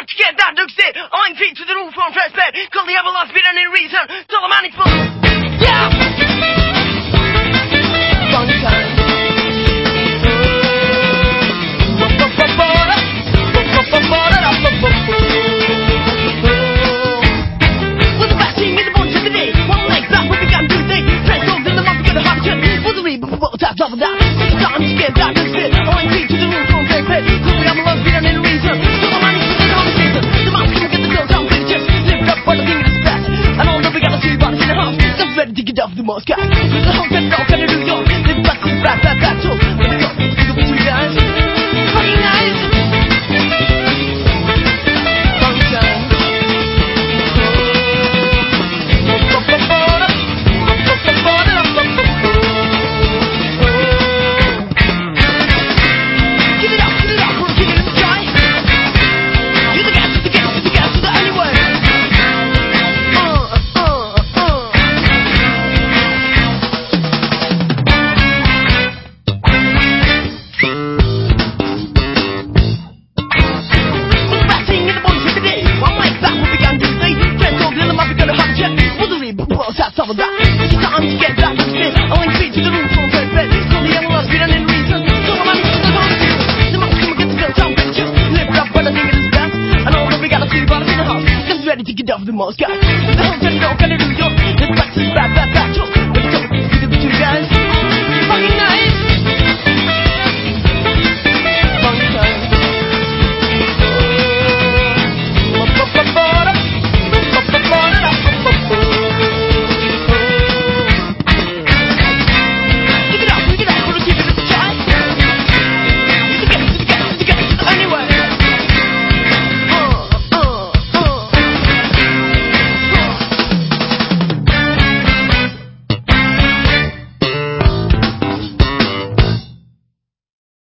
to get that succeed. Owing feet to the roof on fresh bed. Call the everlast beat and in reason. Tell the money full. Yeah! Fun time. With the best team in the bunch of the day. One leg back, we began to day. Transformed in the month, we got a hard check. For the reap, but tap, double that. It's time to get that succeed. Owing feet to the roof on fresh bed. Call the everlast beat and in reason. Tell the money full. Ready to get off the most guys. With the whole get broke and New York. Live back to back, battle. But the God, the two guys. Fucking nice. Fun time. Give it up, we're giving it a try. You're the gas, the gas, the gas, the anyway. That's all about. It's time to get back to spin. Owing feet to the roof on red bed. Call the everlast beat and in reason. So the money to the hospital. The money come and get the bill, time picture. Lift up when I think it is best. And all that we gotta see about it in the house. Just ready to get off the most guys. The whole 10 dog and New York. It's back to back.